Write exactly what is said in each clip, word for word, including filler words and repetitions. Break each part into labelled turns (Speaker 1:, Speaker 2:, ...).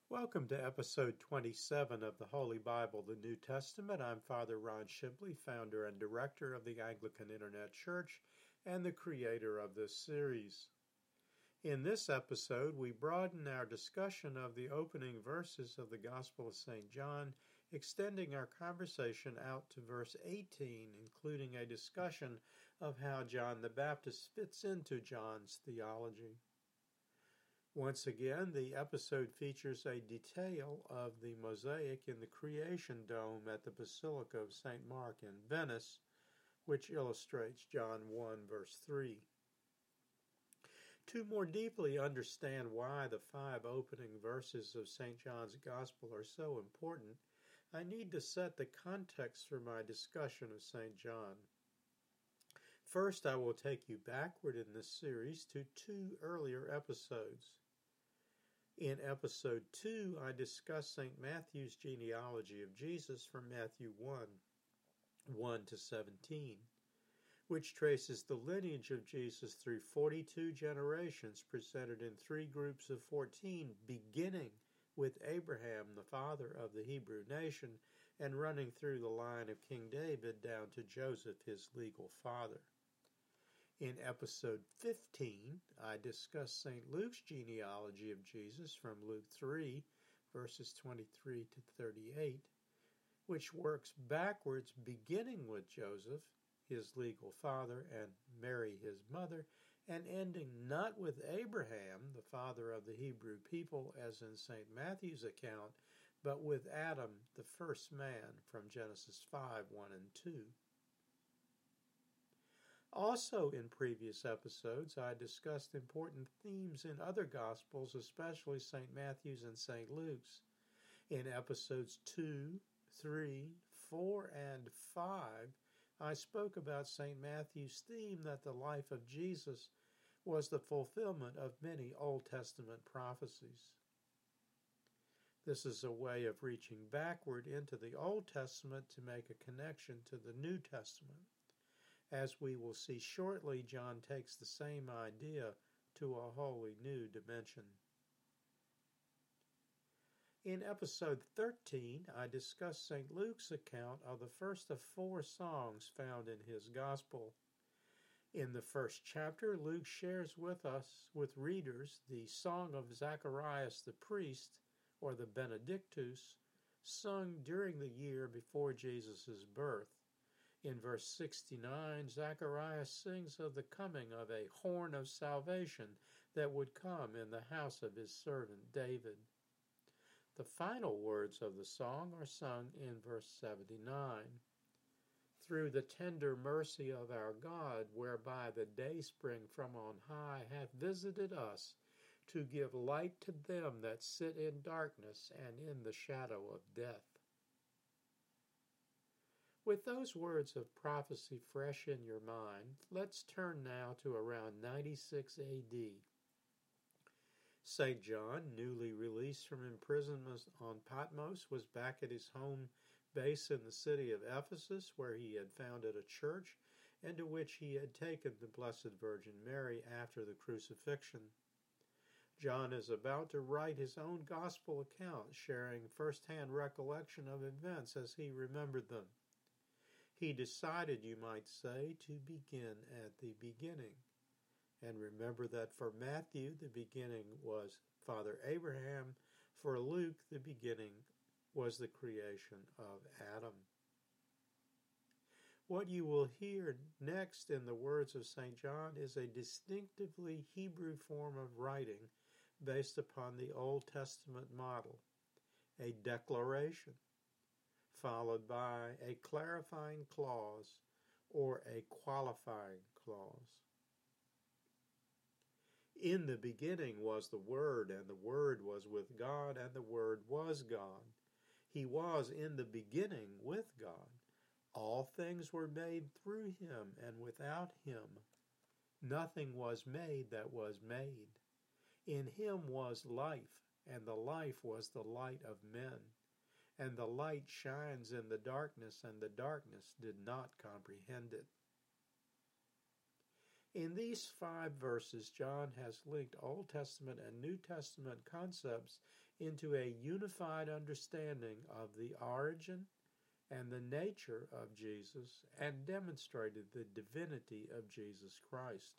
Speaker 1: Welcome to episode twenty-seven of the Holy Bible, the New Testament. I'm Father Ron Shipley, founder and director of the Anglican Internet Church and the creator of this series. In this episode, we broaden our discussion of the opening verses of the Gospel of Saint John, extending our conversation out to verse eighteen, including a discussion of how John the Baptist fits into John's theology. Once again, the episode features a detail of the mosaic in the creation dome at the Basilica of Saint Mark in Venice, which illustrates John one, verse three. To more deeply understand why the five opening verses of Saint John's Gospel are so important, I need to set the context for my discussion of Saint John. First, I will take you backward in this series to two earlier episodes. In episode two, I discussed Saint Matthew's genealogy of Jesus from Matthew one, one to seventeen, which traces the lineage of Jesus through forty-two generations presented in three groups of fourteen, beginning with Abraham, the father of the Hebrew nation, and running through the line of King David down to Joseph, his legal father. In episode fifteen, I discussed Saint Luke's genealogy of Jesus from Luke three, verses twenty-three to thirty-eight, which works backwards, beginning with Joseph, his legal father, and Mary, his mother, and ending not with Abraham, the father of the Hebrew people, as in Saint Matthew's account, but with Adam, the first man, from Genesis five, one and two. Also in previous episodes, I discussed important themes in other Gospels, especially Saint Matthew's and Saint Luke's. In episodes two, three, four, and five, I spoke about Saint Matthew's theme that the life of Jesus was the fulfillment of many Old Testament prophecies. This is a way of reaching backward into the Old Testament to make a connection to the New Testament. As we will see shortly, John takes the same idea to a wholly new dimension. In episode thirteen, I discussed Saint Luke's account of the first of four songs found in his Gospel. In the first chapter, Luke shares with us, with readers, the song of Zacharias the priest, or the Benedictus, sung during the year before Jesus' birth. In verse sixty-nine, Zacharias sings of the coming of a horn of salvation that would come in the house of his servant David. The final words of the song are sung in verse seventy-nine. Through the tender mercy of our God, whereby the dayspring from on high hath visited us, to give light to them that sit in darkness and in the shadow of death. With those words of prophecy fresh in your mind, let's turn now to around ninety-six A D. Saint John, newly released from imprisonment on Patmos, was back at his home base in the city of Ephesus, where he had founded a church and to which he had taken the Blessed Virgin Mary after the crucifixion. John is about to write his own gospel account, sharing first-hand recollection of events as he remembered them. He decided, you might say, to begin at the beginning. And remember that for Matthew, the beginning was Father Abraham. For Luke, the beginning was the creation of Adam. What you will hear next in the words of Saint John is a distinctively Hebrew form of writing based upon the Old Testament model, a declaration, followed by a clarifying clause or a qualifying clause. In the beginning was the Word, and the Word was with God, and the Word was God. He was in the beginning with God. All things were made through him, and without him nothing was made that was made. In him was life, and the life was the light of men. And the light shines in the darkness, and the darkness did not comprehend it. In these five verses, John has linked Old Testament and New Testament concepts into a unified understanding of the origin and the nature of Jesus and demonstrated the divinity of Jesus Christ.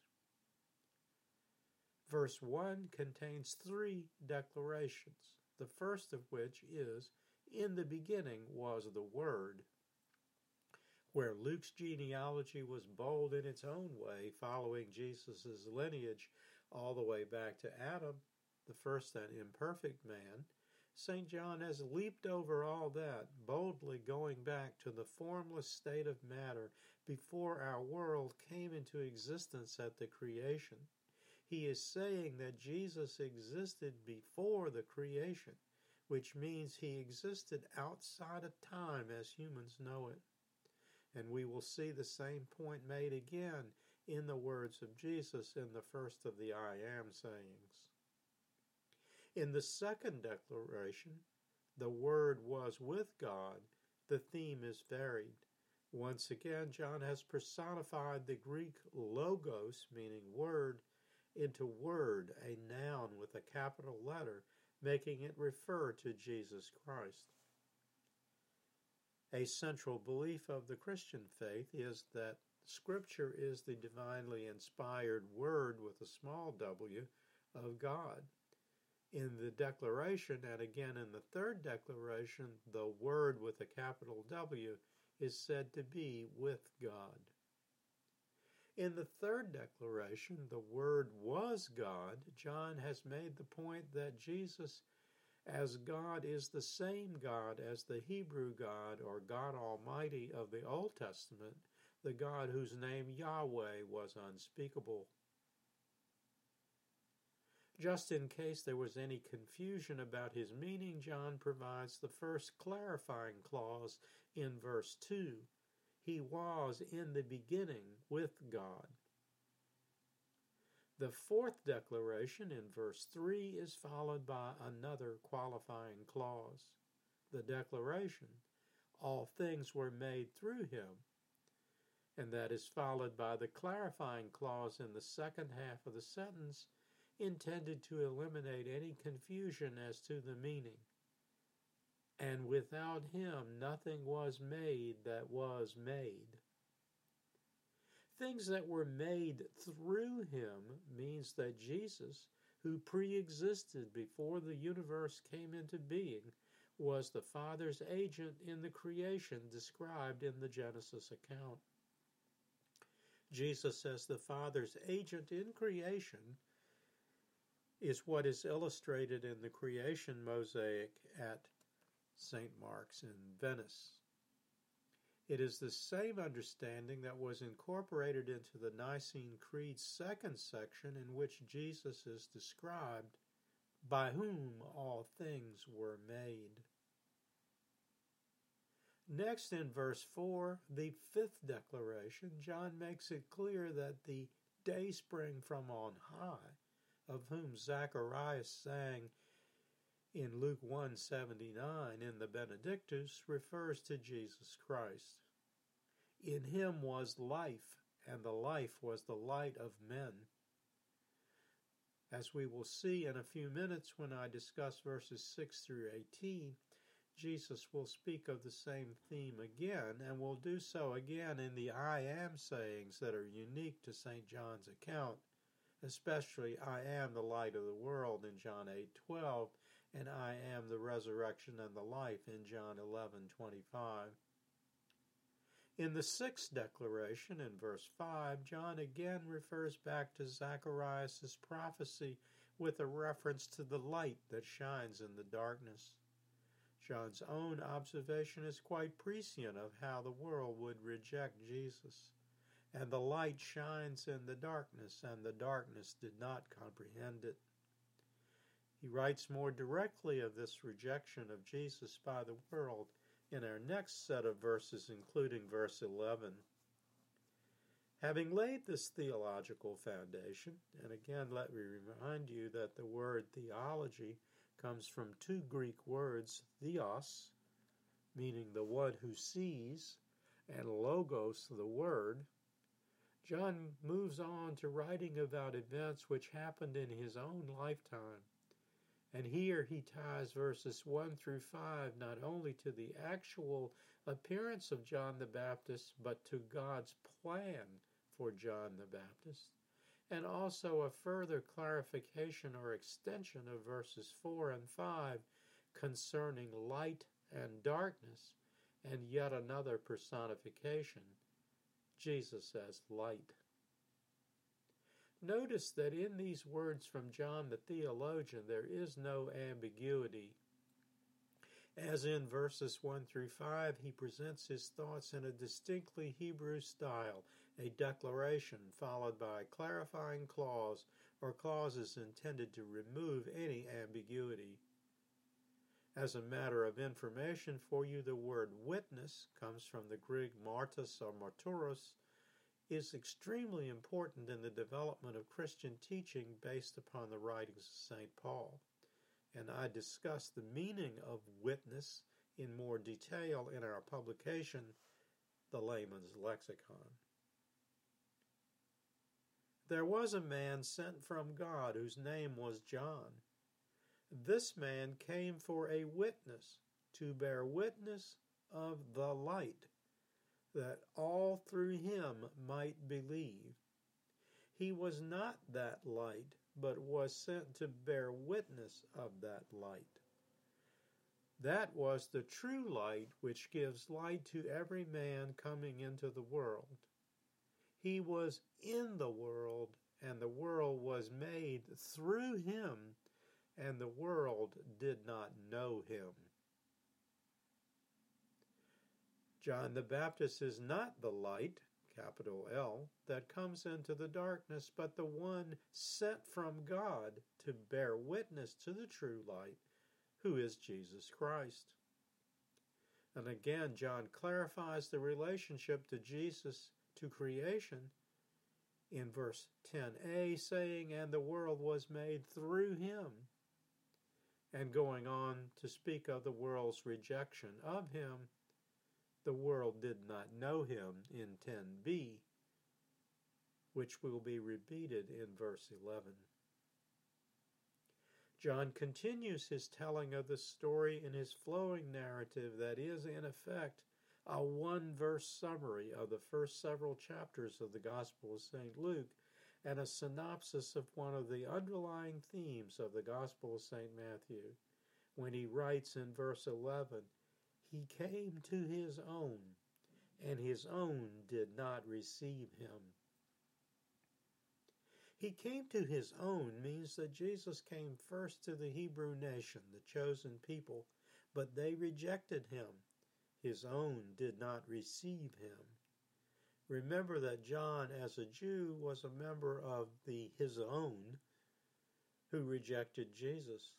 Speaker 1: Verse one contains three declarations, the first of which is, "In the beginning was the Word," where Luke's genealogy was bold in its own way, following Jesus' lineage all the way back to Adam, the first and imperfect man. Saint John has leaped over all that, boldly going back to the formless state of matter before our world came into existence at the creation. He is saying that Jesus existed before the creation, which means he existed outside of time as humans know it. And we will see the same point made again in the words of Jesus in the first of the I Am sayings. In the second declaration, "The Word was with God," the theme is varied. Once again, John has personified the Greek logos, meaning word, into word, a noun with a capital letter, making it refer to Jesus Christ. A central belief of the Christian faith is that Scripture is the divinely inspired Word with a small w of God. In the declaration, and again in the third declaration, the Word with a capital W is said to be with God. In the third declaration, "The Word was God," John has made the point that Jesus as God is the same God as the Hebrew God or God Almighty of the Old Testament, the God whose name Yahweh was unspeakable. Just in case there was any confusion about his meaning, John provides the first clarifying clause in verse two. He was in the beginning with God. The fourth declaration in verse three is followed by another qualifying clause. The declaration, "All things were made through him," and that is followed by the clarifying clause in the second half of the sentence, intended to eliminate any confusion as to the meaning. "And without him nothing was made that was made." Things that were made through him means that Jesus, who pre-existed before the universe came into being, was the Father's agent in the creation described in the Genesis account. Jesus as the Father's agent in creation is what is illustrated in the creation mosaic at Saint Mark's in Venice. It is the same understanding that was incorporated into the Nicene Creed's second section, in which Jesus is described, "by whom all things were made." Next, in verse four, the fifth declaration, John makes it clear that the dayspring from on high, of whom Zacharias sang in Luke one seventy-nine in the Benedictus, refers to Jesus Christ. "In him was life, and the life was the light of men." As we will see in a few minutes when I discuss verses six through eighteen, Jesus will speak of the same theme again, and will do so again in the I Am sayings that are unique to Saint John's account, especially "I am the light of the world" in John eight twelve, and "I am the resurrection and the life" in John eleven twenty-five. In the sixth declaration, in verse five, John again refers back to Zacharias' prophecy with a reference to the light that shines in the darkness. John's own observation is quite prescient of how the world would reject Jesus. "And the light shines in the darkness, and the darkness did not comprehend it." He writes more directly of this rejection of Jesus by the world in our next set of verses, including verse eleven. Having laid this theological foundation, and again let me remind you that the word theology comes from two Greek words, theos, meaning the one who sees, and logos, the word, John moves on to writing about events which happened in his own lifetime. And here he ties verses one through five not only to the actual appearance of John the Baptist, but to God's plan for John the Baptist, and also a further clarification or extension of verses four and five concerning light and darkness, and yet another personification, Jesus as light. Notice that in these words from John the theologian, there is no ambiguity. As in verses one through five, he presents his thoughts in a distinctly Hebrew style, a declaration followed by a clarifying clause or clauses intended to remove any ambiguity. As a matter of information for you, the word witness comes from the Greek martos or marturos, is extremely important in the development of Christian teaching based upon the writings of Saint Paul. And I discuss the meaning of witness in more detail in our publication, The Layman's Lexicon. There was a man sent from God whose name was John. This man came for a witness, to bear witness of the light, that all through him might believe. He was not that light, but was sent to bear witness of that light. That was the true light which gives light to every man coming into the world. He was in the world, and the world was made through him, and the world did not know him. John the Baptist is not the light, capital L, that comes into the darkness, but the one sent from God to bear witness to the true light, who is Jesus Christ. And again, John clarifies the relationship to Jesus to creation in verse ten a, saying, "And the world was made through him," and going on to speak of the world's rejection of him. The world did not know him in ten b, which will be repeated in verse eleven. John continues his telling of the story in his flowing narrative that is, in effect, a one-verse summary of the first several chapters of the Gospel of Saint Luke and a synopsis of one of the underlying themes of the Gospel of Saint Matthew, when he writes in verse eleven, "He came to his own, and his own did not receive him." He came to his own means that Jesus came first to the Hebrew nation, the chosen people, but they rejected him. His own did not receive him. Remember that John, as a Jew, was a member of the his own who rejected Jesus.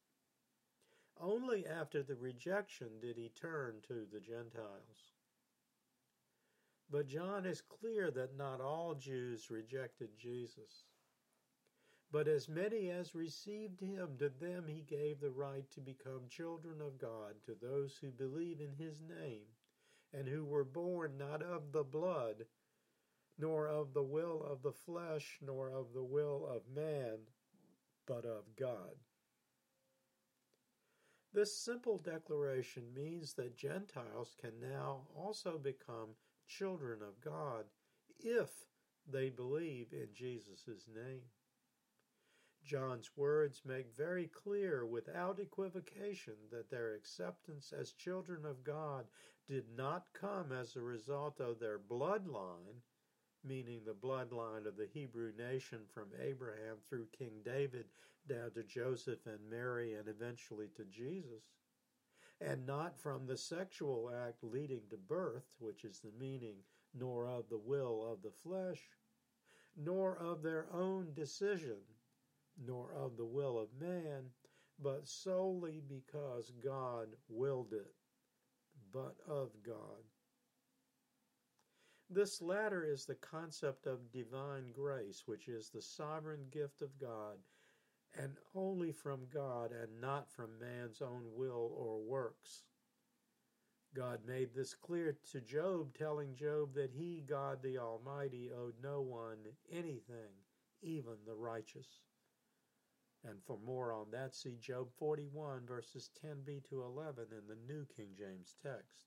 Speaker 1: Only after the rejection did he turn to the Gentiles. But John is clear that not all Jews rejected Jesus. But as many as received him, to them he gave the right to become children of God, to those who believe in his name, and who were born not of the blood, nor of the will of the flesh, nor of the will of man, but of God. This simple declaration means that Gentiles can now also become children of God if they believe in Jesus' name. John's words make very clear without equivocation that their acceptance as children of God did not come as a result of their bloodline, meaning the bloodline of the Hebrew nation from Abraham through King David down to Joseph and Mary and eventually to Jesus, and not from the sexual act leading to birth, which is the meaning, nor of the will of the flesh, nor of their own decision, nor of the will of man, but solely because God willed it, but of God. This latter is the concept of divine grace, which is the sovereign gift of God, and only from God and not from man's own will or works. God made this clear to Job, telling Job that he, God the Almighty, owed no one anything, even the righteous. And for more on that, see Job forty-one, verses ten b to eleven in the New King James text.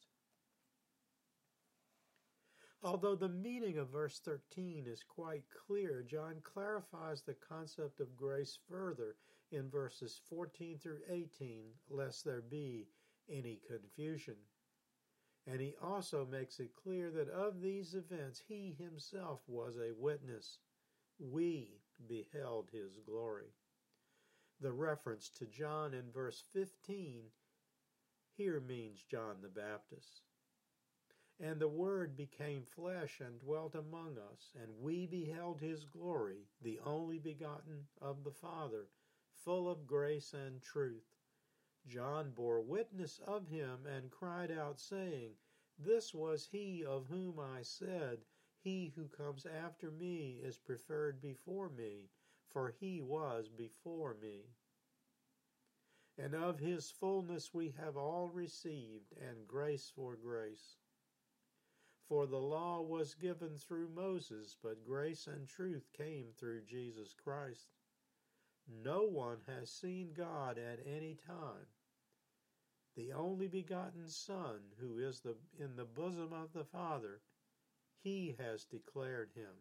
Speaker 1: Although the meaning of verse thirteen is quite clear, John clarifies the concept of grace further in verses fourteen through eighteen, lest there be any confusion. And he also makes it clear that of these events he himself was a witness. We beheld his glory. The reference to John in verse fifteen here means John the Baptist. And the Word became flesh and dwelt among us, and we beheld his glory, the only begotten of the Father, full of grace and truth. John bore witness of him and cried out, saying, This was he of whom I said, He who comes after me is preferred before me, for he was before me. And of his fullness we have all received, and grace for grace. For the law was given through Moses, but grace and truth came through Jesus Christ. No one has seen God at any time. The only begotten Son, who is the, in the bosom of the Father, he has declared him.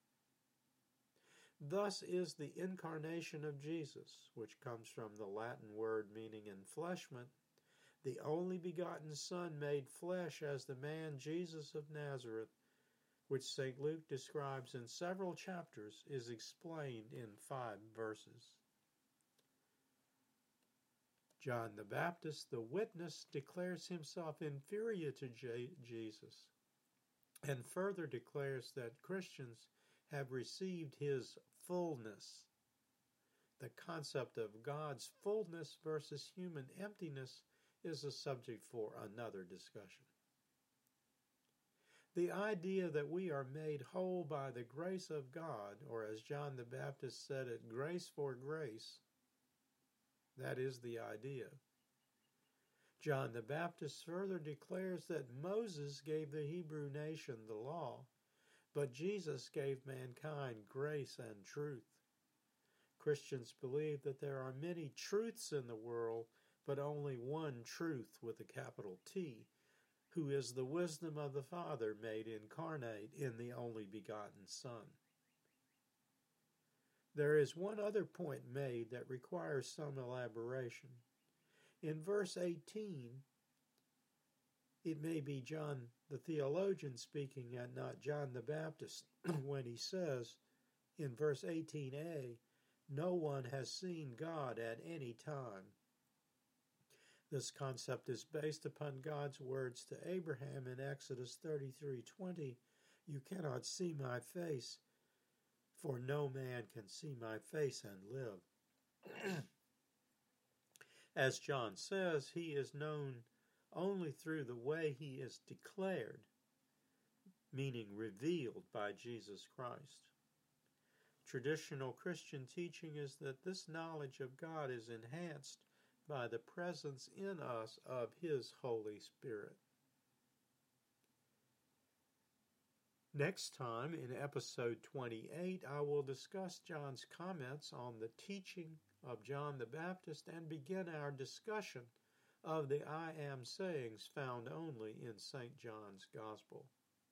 Speaker 1: Thus is the incarnation of Jesus, which comes from the Latin word meaning enfleshment, the only begotten Son made flesh as the man Jesus of Nazareth, which Saint Luke describes in several chapters, is explained in five verses. John the Baptist, the witness, declares himself inferior to J- Jesus and further declares that Christians have received his fullness. The concept of God's fullness versus human emptiness is a subject for another discussion. The idea that we are made whole by the grace of God, or as John the Baptist said it, grace for grace, that is the idea. John the Baptist further declares that Moses gave the Hebrew nation the law, but Jesus gave mankind grace and truth. Christians believe that there are many truths in the world, but only one truth with a capital T, who is the wisdom of the Father made incarnate in the only begotten Son. There is one other point made that requires some elaboration. In verse eighteen, it may be John the theologian speaking and not John the Baptist when he says in verse eighteen a, no one has seen God at any time. This concept is based upon God's words to Abraham in Exodus thirty-three twenty, You cannot see my face, for no man can see my face and live. As John says, he is known only through the way he is declared, meaning revealed by Jesus Christ. Traditional Christian teaching is that this knowledge of God is enhanced by the presence in us of his Holy Spirit. Next time, in episode twenty-eight, I will discuss John's comments on the teaching of John the Baptist and begin our discussion of the I am sayings found only in Saint John's Gospel.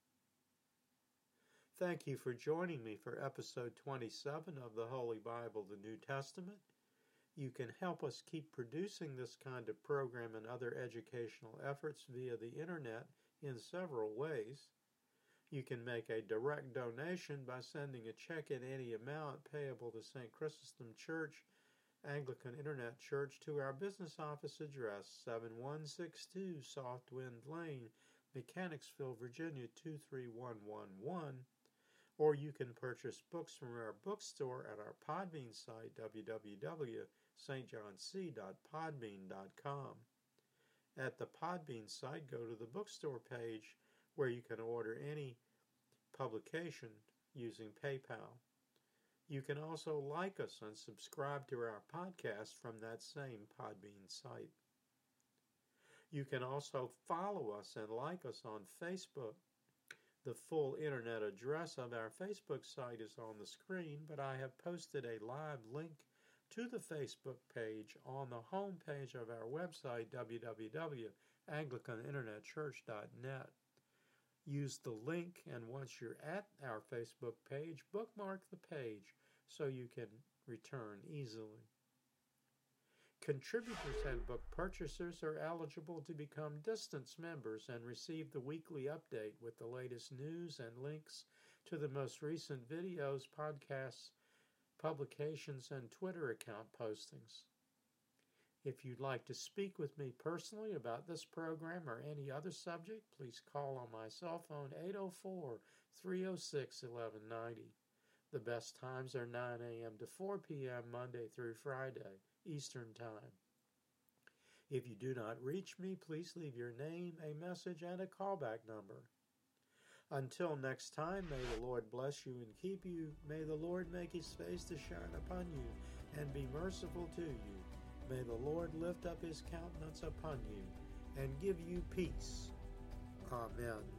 Speaker 1: Thank you for joining me for episode twenty-seven of the Holy Bible, the New Testament. You can help us keep producing this kind of program and other educational efforts via the internet in several ways. You can make a direct donation by sending a check in any amount payable to Saint Chrysostom Church, Anglican Internet Church, to our business office address, seven one six two Softwind Lane, Mechanicsville, Virginia two three one one one, or you can purchase books from our bookstore at our Podbean site, w w w dot s t john c dot podbean dot com. At the Podbean site, go to the bookstore page where you can order any publication using PayPal. You can also like us and subscribe to our podcast from that same Podbean site. You can also follow us and like us on Facebook. The full internet address of our Facebook site is on the screen, but I have posted a live link to the Facebook page on the home page of our website, w w w dot anglican internet church dot net. Use the link, and once you're at our Facebook page, bookmark the page so you can return easily. Contributors and book purchasers are eligible to become Distance members and receive the weekly update with the latest news and links to the most recent videos, podcasts, publications, and Twitter account postings. If you'd like to speak with me personally about this program or any other subject, please call on my cell phone eight oh four, three oh six, eleven ninety. The best times are nine a.m. to four p.m. Monday through Friday, Eastern Time. If you do not reach me, please leave your name, a message, and a callback number. Until next time, may the Lord bless you and keep you. May the Lord make his face to shine upon you and be merciful to you. May the Lord lift up his countenance upon you and give you peace. Amen.